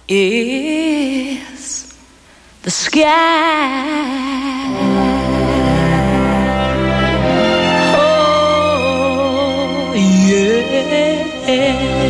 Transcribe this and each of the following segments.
is the sky. Oh, yeah.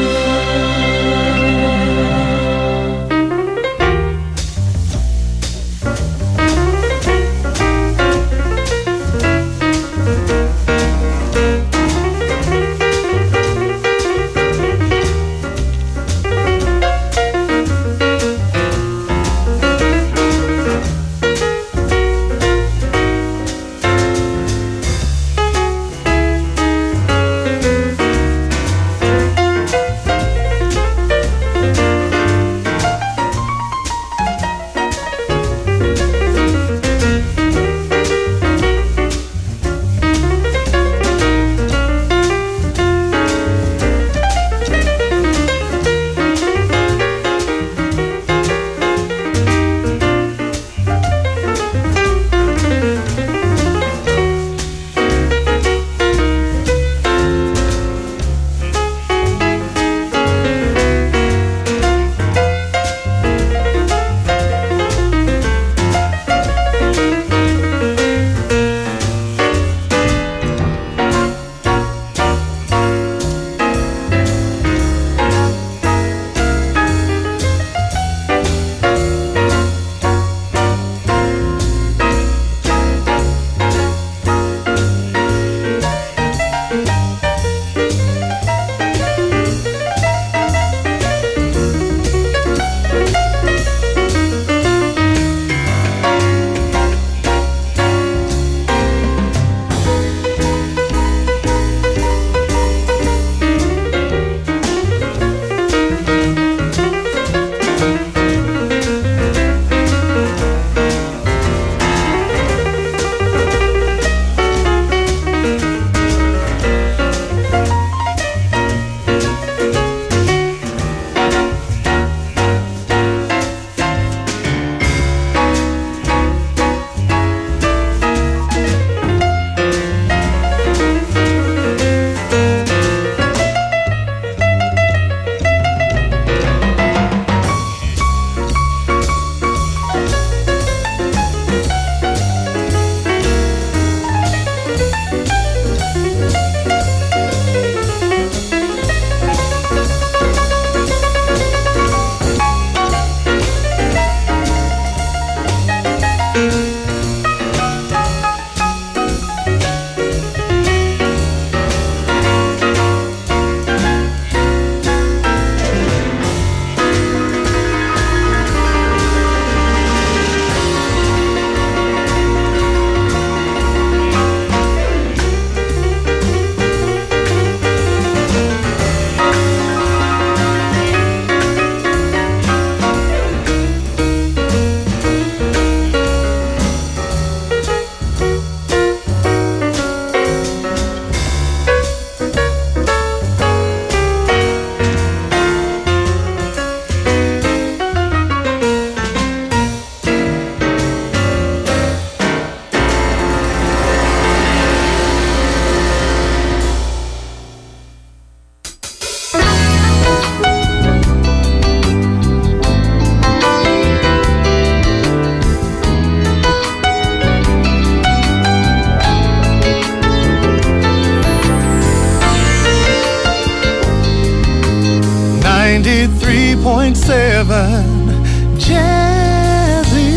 Jazzy.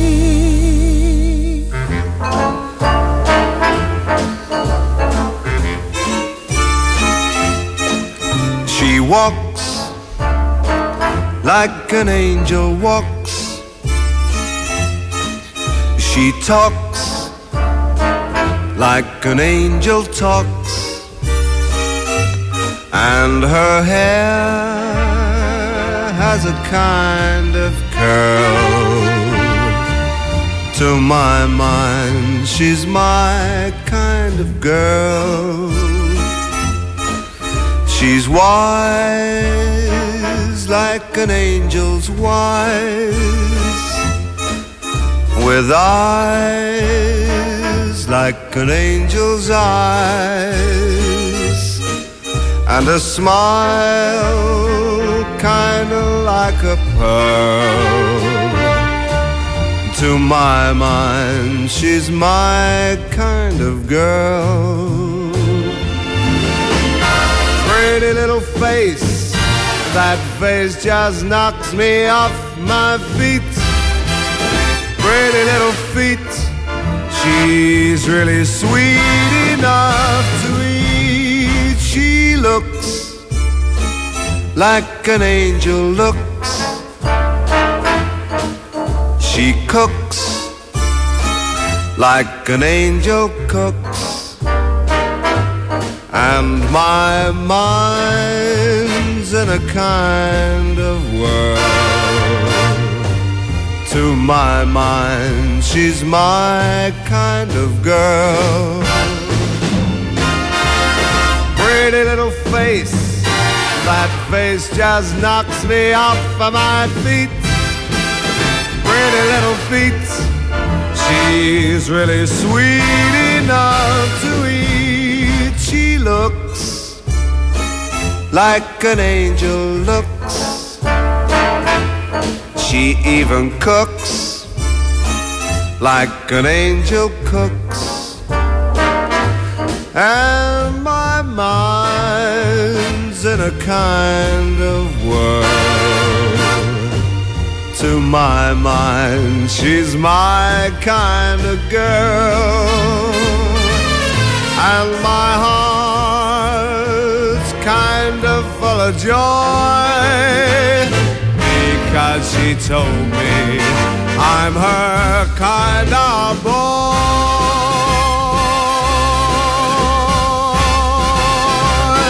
She walks like an angel walks. She talks like an angel talks. And her hair has a kind of curl. To my mind, she's my kind of girl. She's wise like an angel's wise, with eyes like an angel's eyes, and a smile kinda like a pearl. To my mind, she's my kind of girl. Pretty little face, that face just knocks me off my feet. Pretty little feet, she's really sweet enough to eat. She looks like an angel looks. She cooks like an angel cooks. And my mind's in a kind of whirl. To my mind, she's my kind of girl. Pretty little face, that face just knocks me off of my feet. Pretty little feet, she's really sweet enough to eat. She looks like an angel looks. She even cooks like an angel cooks. And my mind's in a kind of whirl. To my mind, she's my kind of girl. And my heart's kind of full of joy, because she told me I'm her kind of boy.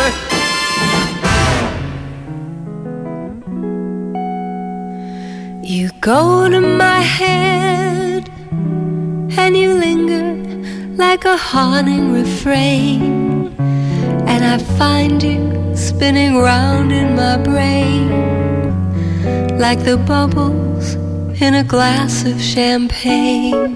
You go to my head and you linger like a haunting refrain, and I find you spinning round in my brain like the bubbles in a glass of champagne.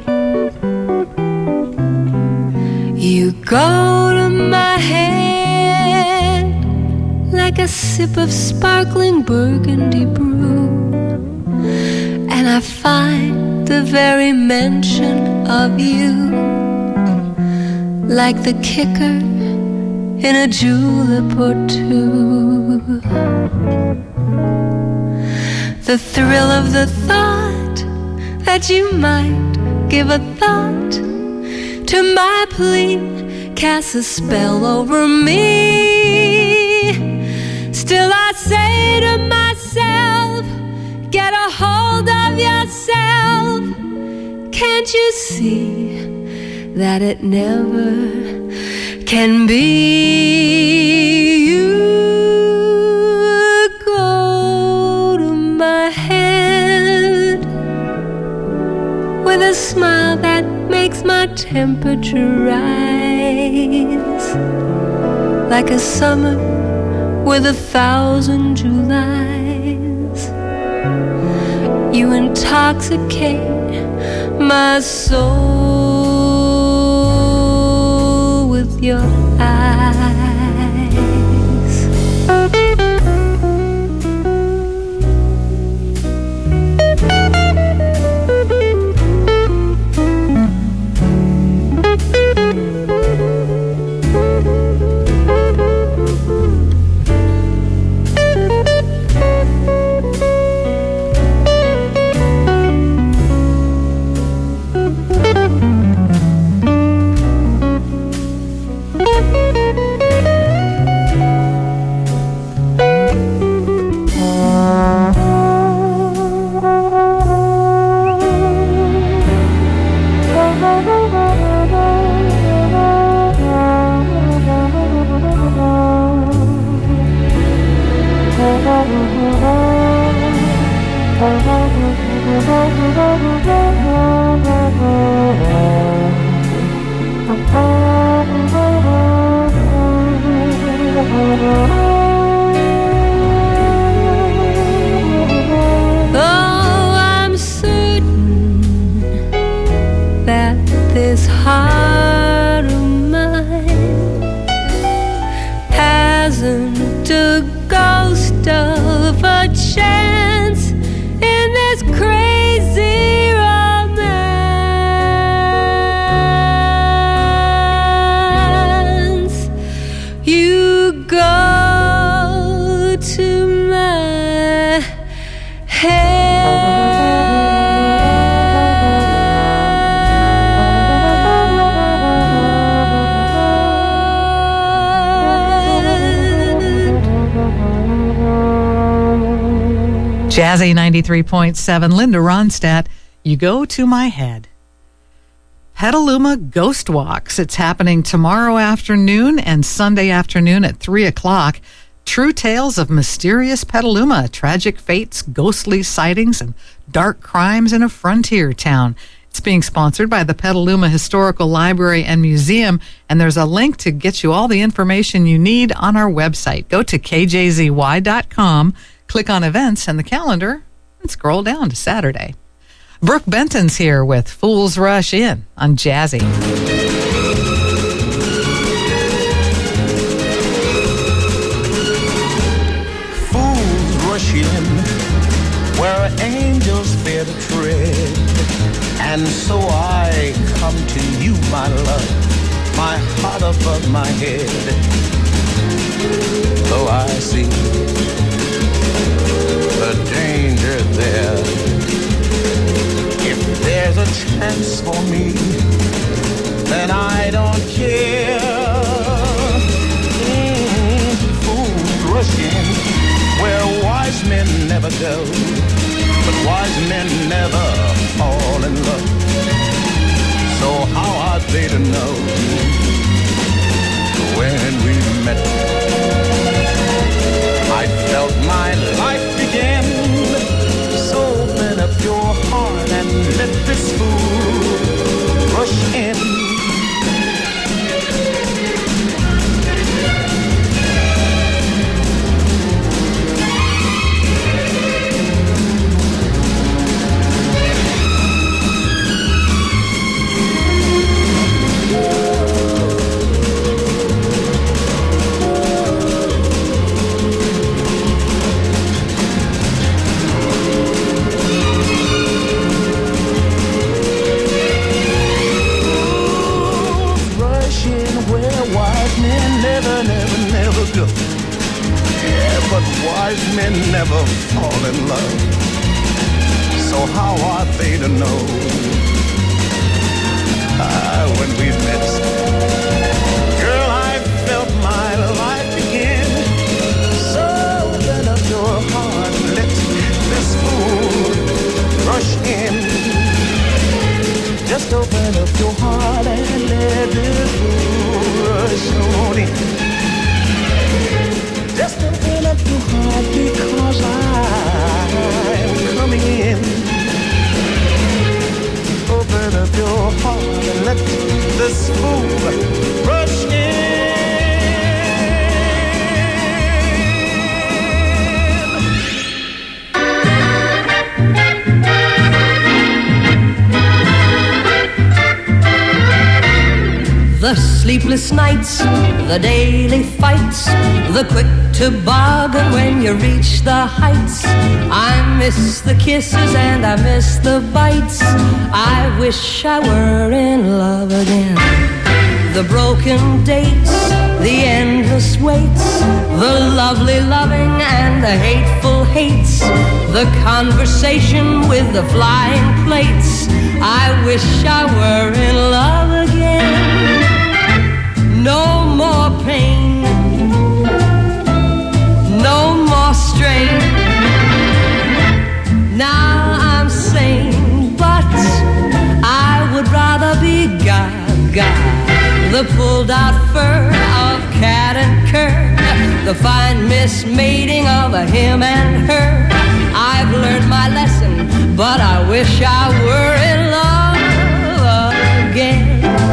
You go to my head like a sip of sparkling burgundy brew, and I find the very mention of you like the kicker in a julep or two. The thrill of the thought that you might give a thought to my plea casts a spell over me. Still I say to myself, get a hold of yourself. Can't you see that it never can be? You go to my head with a smile that makes my temperature rise, like a summer with 1,000 Julys. You intoxicate my soul with your eyes. This heart of mine hasn't a ghost of a Jazzy 93.7, Linda Ronstadt, You Go to My Head. Petaluma Ghost Walks. It's happening tomorrow afternoon and Sunday afternoon at 3 o'clock. True tales of mysterious Petaluma, tragic fates, ghostly sightings, and dark crimes in a frontier town. It's being sponsored by the Petaluma Historical Library and Museum, and there's a link to get you all the information you need on our website. Go to kjzy.com, click on events and the calendar, and scroll down to Saturday. Brooke Benton's here with Fools Rush In on Jazzy. Fools rush in where angels fear to tread, and so I come to you, my love, my heart above my head. Though I see the danger there, if there's a chance for me, then I don't care. Fools rush in where wise men never go, but wise men never fall in love. So how are they to know when we met? I felt my life begin. So open up your heart and let this fool rush in. Never go. Yeah, but wise men never fall in love. So how are they to know? When we met, girl, I felt my life begin. So open up your heart and let this fool rush in. Just open up your heart and let this fool rush on in. Just open up your heart because I'm coming in. Open up your heart and let this fool rush in. The sleepless nights, the daily fights, the quick toboggan when you reach the heights. I miss the kisses and I miss the bites. I wish I were in love again. The broken dates, the endless waits, the lovely loving and the hateful hates, the conversation with the flying plates. I wish I were in love again. No more pain, no more strain. Now I'm sane, but I would rather be Gaga, the pulled out fur of cat and cur, the fine mismating of a him and her. I've learned my lesson, but I wish I were in love again.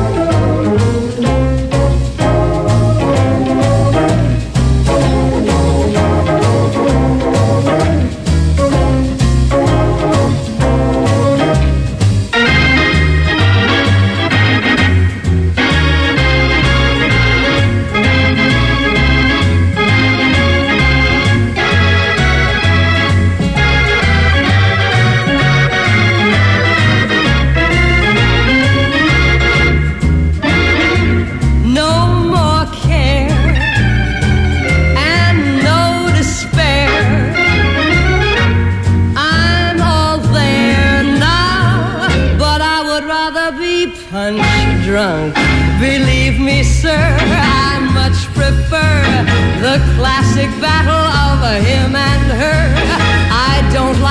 Drunk. Believe me, sir, I much prefer the classic battle of a him and her. I don't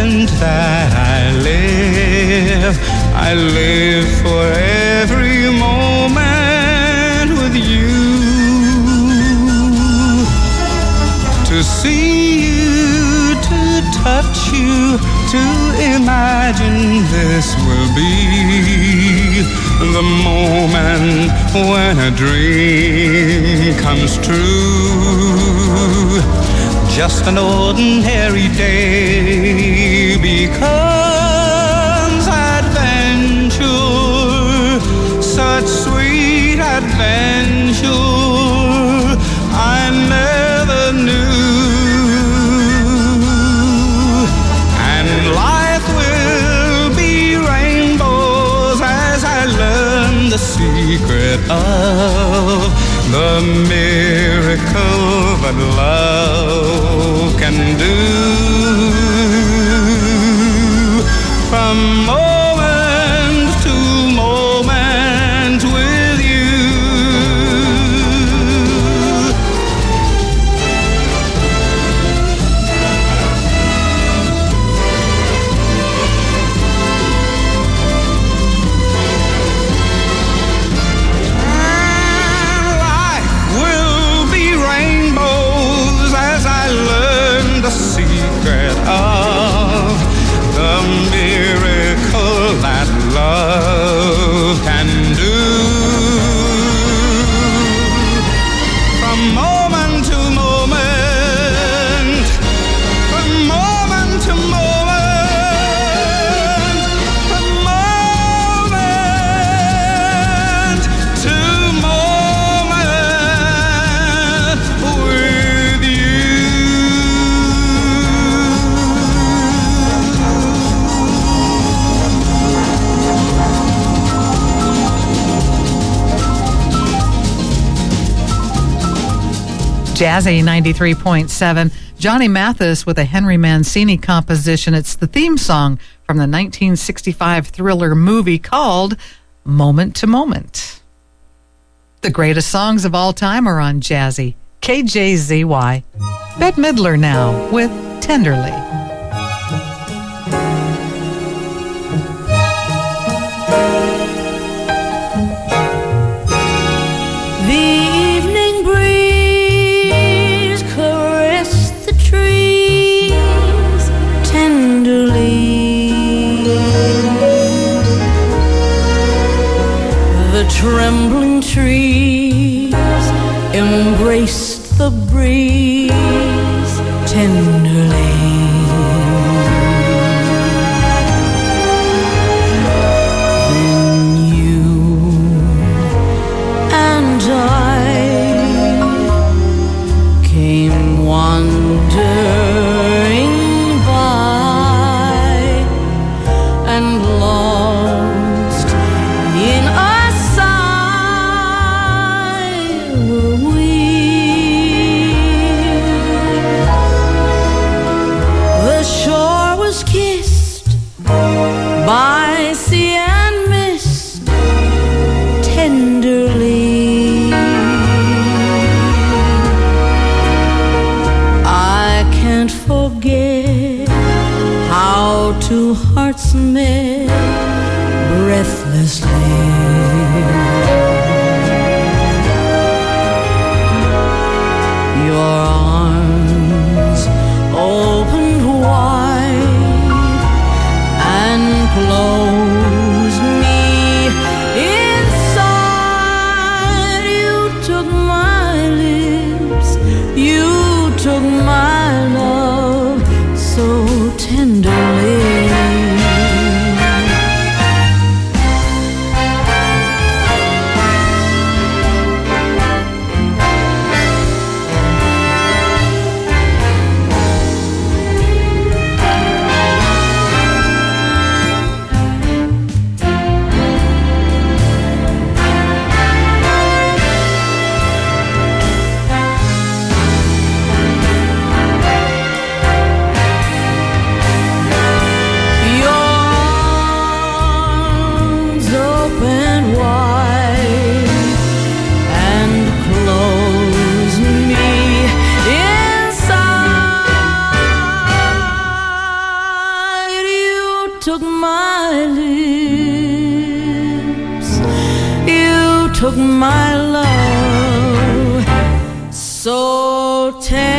moment that I live for every moment with you. To see you, to touch you, to imagine this will be the moment when a dream comes true. Just an ordinary day becomes adventure, such sweet adventure I never knew. And life will be rainbows as I learn the secret of the miracle that love can do. From moment to moment with you. The secret of the miracle that love can do. From moment to moment, from moment to moment, from moment to moment with you. Jazzy 93.7. Johnny Mathis with a Henry Mancini composition. It's the theme song from the 1965 thriller movie called Moment to Moment. The greatest songs of all time are on Jazzy. KJZY. Bette Midler now with Tenderly. Trembling trees embraced the breeze tenderly. Then you and I came wandering by and lost in a by sea and mist tenderly. I can't forget how two hearts met breathlessly. Your arms opened wide and closed me inside. You took my lips, you took my love so tenderly. took my love so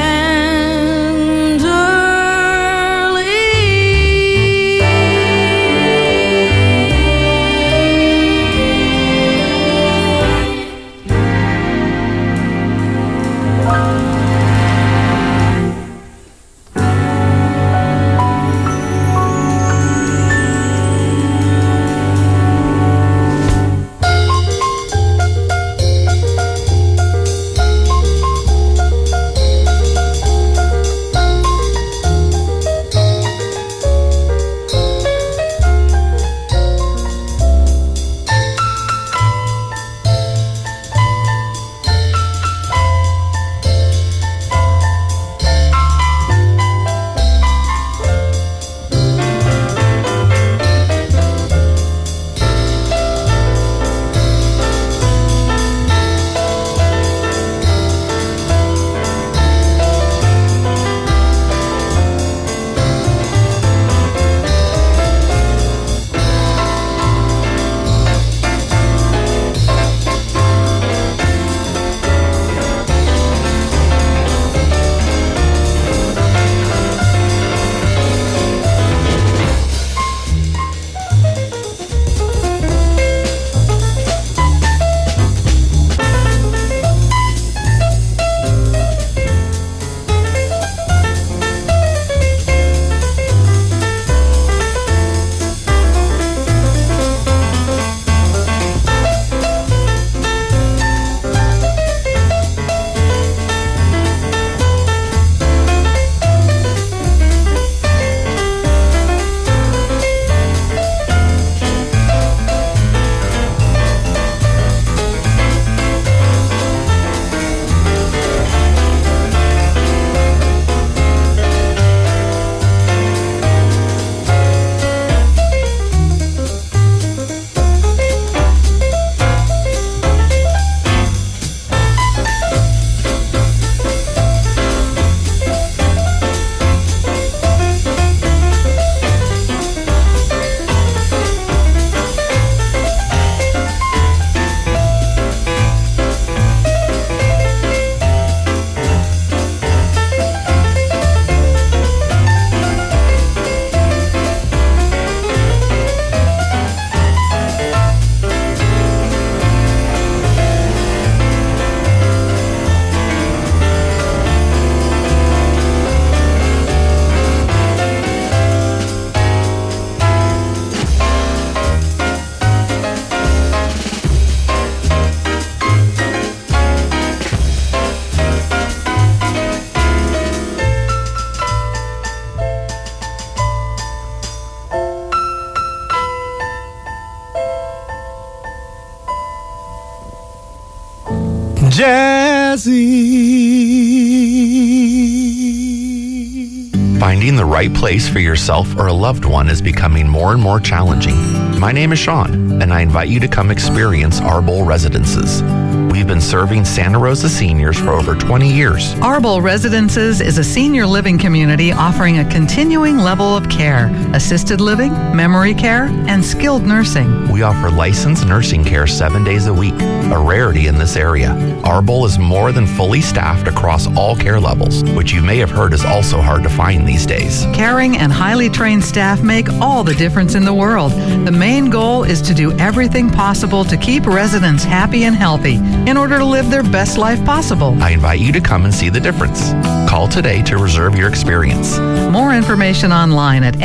Jazzy. Finding the right place for yourself or a loved one is becoming more and more challenging. My name is Sean, and I invite you to come experience Arbol Residences. We've been serving Santa Rosa seniors for over 20 years. Arbol Residences is a senior living community offering a continuing level of care, assisted living, memory care, and skilled nursing. We offer licensed nursing care 7 days a week, a rarity in this area. Arbol is more than fully staffed across all care levels, which you may have heard is also hard to find these days. Caring and highly trained staff make all the difference in the world. The main goal is to do everything possible to keep residents happy and healthy in order to live their best life possible. I invite you to come and see the difference. Call today to reserve your experience. More information online at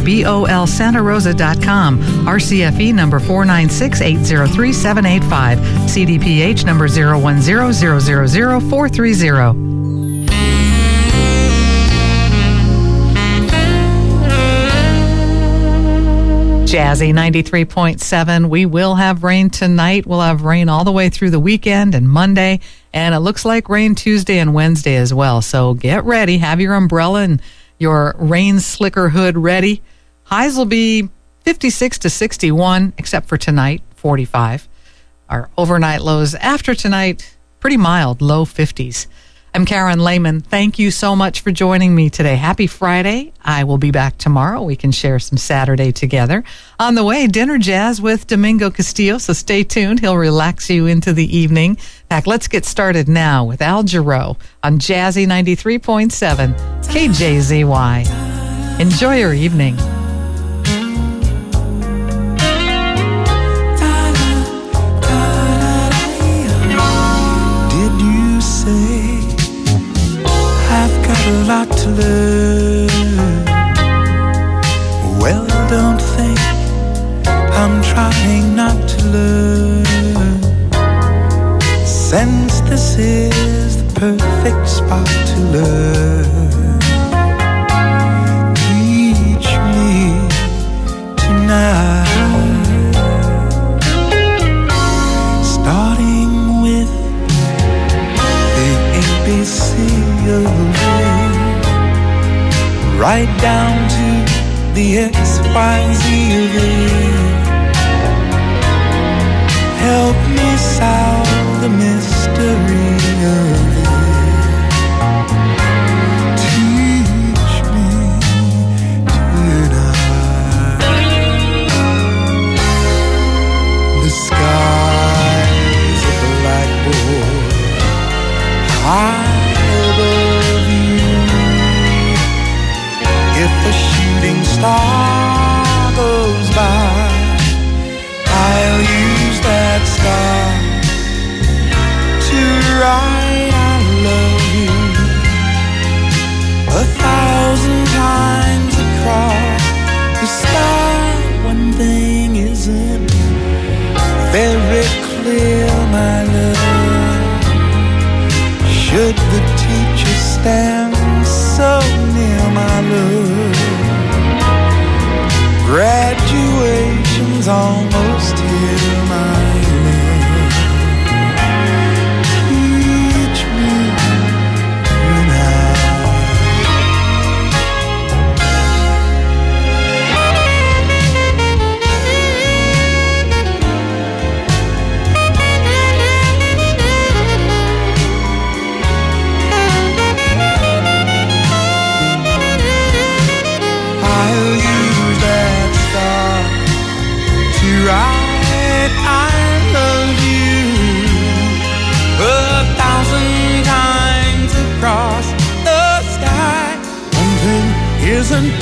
arbolsantarosa.com. RCFE number 496803785. CDPH number 010000430. Jazzy 93.7. We will have rain tonight. We'll have rain all the way through the weekend and Monday. And it looks like rain Tuesday and Wednesday as well. So get ready. Have your umbrella and your rain slicker hood ready. Highs will be 56 to 61, except for tonight, 45. Our overnight lows after tonight, pretty mild, low 50s. I'm Karen Lehman. Thank you so much for joining me today. Happy Friday. I will be back tomorrow. We can share some Saturday together. On the way, dinner jazz with Domingo Castillo, so stay tuned. He'll relax you into the evening. In fact, let's get started now with Al Jarreau on Jazzy 93.7 KJZY. Enjoy your evening. Did you say I've got a lot to learn? Well, don't think I'm trying not to learn, since this is the perfect spot to learn. Teach me tonight, starting with the ABC of it, right down to the XYZ of it. Help me solve the mystery of it. Teach me tonight. The sky's a blackboard high above you. If a shooting star goes by, I'll use that star to write I love you 1,000 times across the sky. One thing isn't very clear, my love. Should the teacher stand so near, my love? Graduation's almost here, my love. Teach me tonight. I'll use that star to write I love you 1,000 times across the sky. One thing isn't